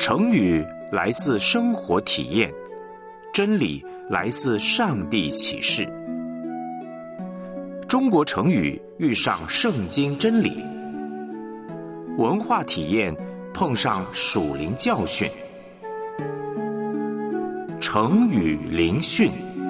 成语来自生活体验，真理来自上帝启示。中国成语遇上圣经真理，文化体验碰上属灵教训。成语灵讯。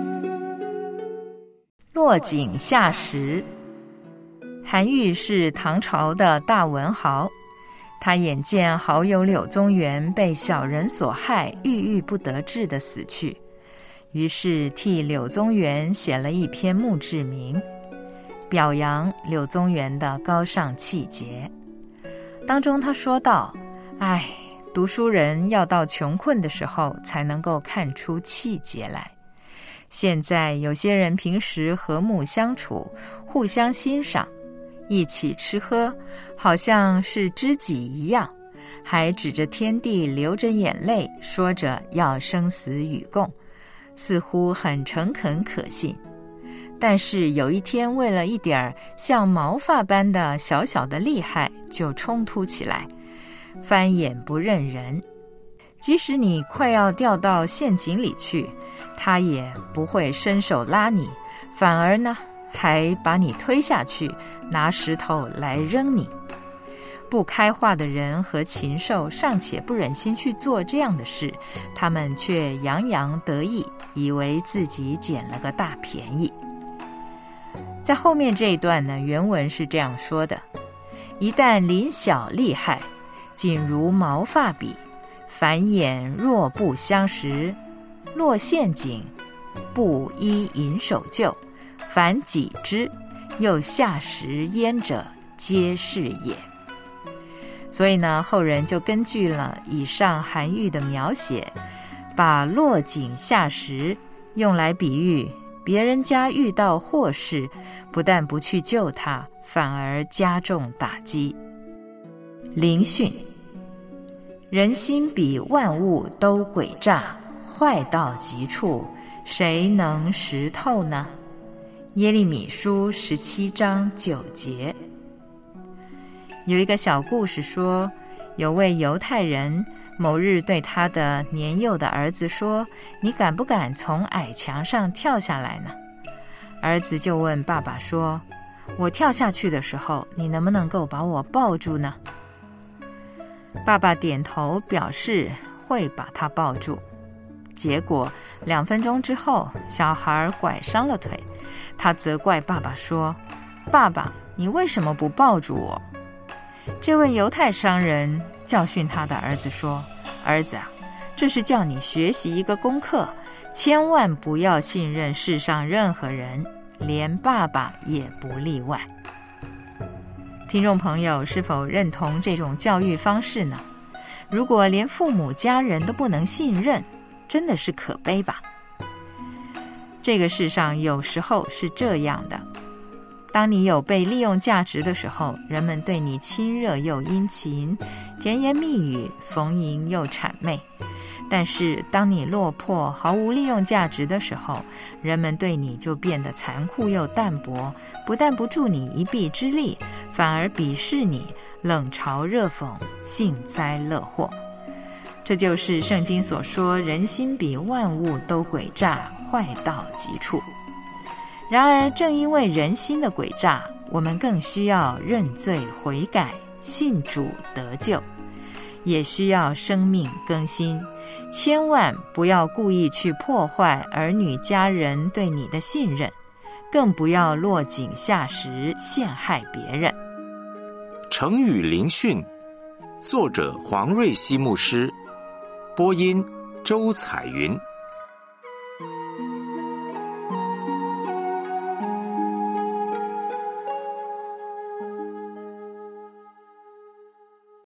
落井下石。韩愈是唐朝的大文豪，他眼见好友柳宗元被小人所害，郁郁不得志的死去，于是替柳宗元写了一篇墓志铭，表扬柳宗元的高尚气节。当中他说道：读书人要到穷困的时候才能够看出气节来。现在有些人平时和睦相处，互相欣赏，一起吃喝，好像是知己一样，还指着天地流着眼泪，说着要生死与共，似乎很诚恳可信。但是有一天，为了一点像毛发般的小小的利害，就冲突起来，翻眼不认人。即使你快要掉到陷阱里去，他也不会伸手拉你，反而呢，还把你推下去，拿石头来扔你。不开化的人和禽兽尚且不忍心去做这样的事，他们却洋洋得意，以为自己捡了个大便宜。在后面这一段呢，原文是这样说的：一旦临小利害，仅如毛发比，凡眼若不相识，落陷阱，不依引手救，凡己之，又下石焉者，皆是也。所以呢，后人就根据了以上韩愈的描写，把落井下石用来比喻别人家遇到祸事，不但不去救他，反而加重打击。灵训。人心比万物都诡诈，坏到极处，谁能识透呢？耶利米书17章9节。有一个小故事说，有位犹太人某日对他的年幼的儿子说：你敢不敢从矮墙上跳下来呢？儿子就问爸爸说：我跳下去的时候，你能不能够把我抱住呢？爸爸点头表示会把他抱住。结果2分钟之后，小孩拐伤了腿，他责怪爸爸说：爸爸，你为什么不抱住我？这位犹太商人教训他的儿子说：儿子啊，这是叫你学习一个功课，千万不要信任世上任何人，连爸爸也不例外。听众朋友是否认同这种教育方式呢？如果连父母家人都不能信任，真的是可悲吧？这个世上有时候是这样的，当你有被利用价值的时候，人们对你亲热又殷勤，甜言蜜语，逢迎又谄媚。但是当你落魄毫无利用价值的时候，人们对你就变得残酷又淡薄，不但不助你一臂之力，反而鄙视你，冷嘲热讽，幸灾乐祸。这就是圣经所说，人心比万物都诡诈，坏到极处。然而正因为人心的诡诈，我们更需要认罪悔改，信主得救，也需要生命更新。千万不要故意去破坏儿女家人对你的信任，更不要落井下石陷害别人。 成语灵讯，作者黄瑞希牧师，播音周彩云。